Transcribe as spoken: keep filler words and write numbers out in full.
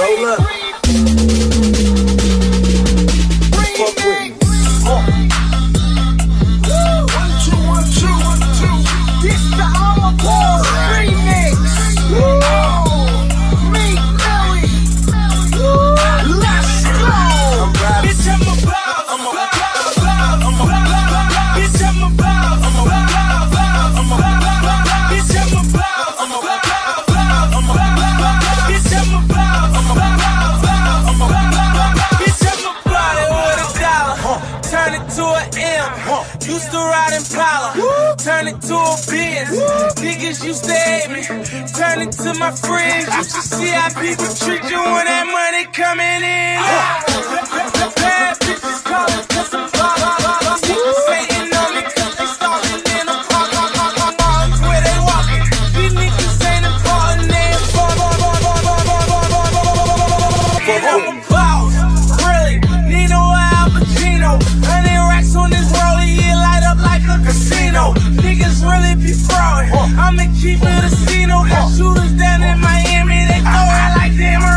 Hold up. Fuck with me. Uh. One, two, one, two, one, two. This the Armor Boys remix. Me, Billy. Let's go. Bitch, I'm about. I'm about. I'm about. Bitch, I'm about. I'm about. I'm about. Bitch, I'm about. I'm about. I'm about. Bitch, I'm about. I'm about. I'm about. Bitch, I'm about it with a dollar. Turn it to an M. Used to ride Impala. Turn it to a Benz. Niggas used to hate me. Turn it to my friends. Used to see how people treat you when that money coming in. Bad bitches calling 'cause I'm blah. Niggas hating on me 'cause they stalking in a park. Where they walking. These niggas ain't important. They important. I'm a boss. Really. Nino Al Pacino. Hundred racks on this roller. Yeah, light up like a casino. Niggas really be fraud. I'ma keep it a casino. Got shooters down in Miami. They throw it like damn.